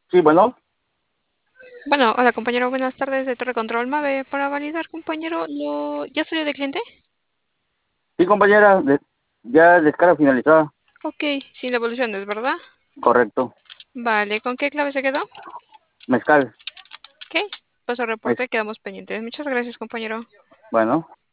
Sí, bueno, Bueno, hola compañero, buenas tardes de Torre Control Mave. Para validar, compañero, ¿ya salió de cliente? sí, compañera, ya descarga finalizada. Ok, sin devoluciones, ¿verdad? Correcto. Vale, ¿con qué clave se quedó? Mezcal. Ok, paso Es, reporte, quedamos pendientes. Muchas gracias, compañero. bueno.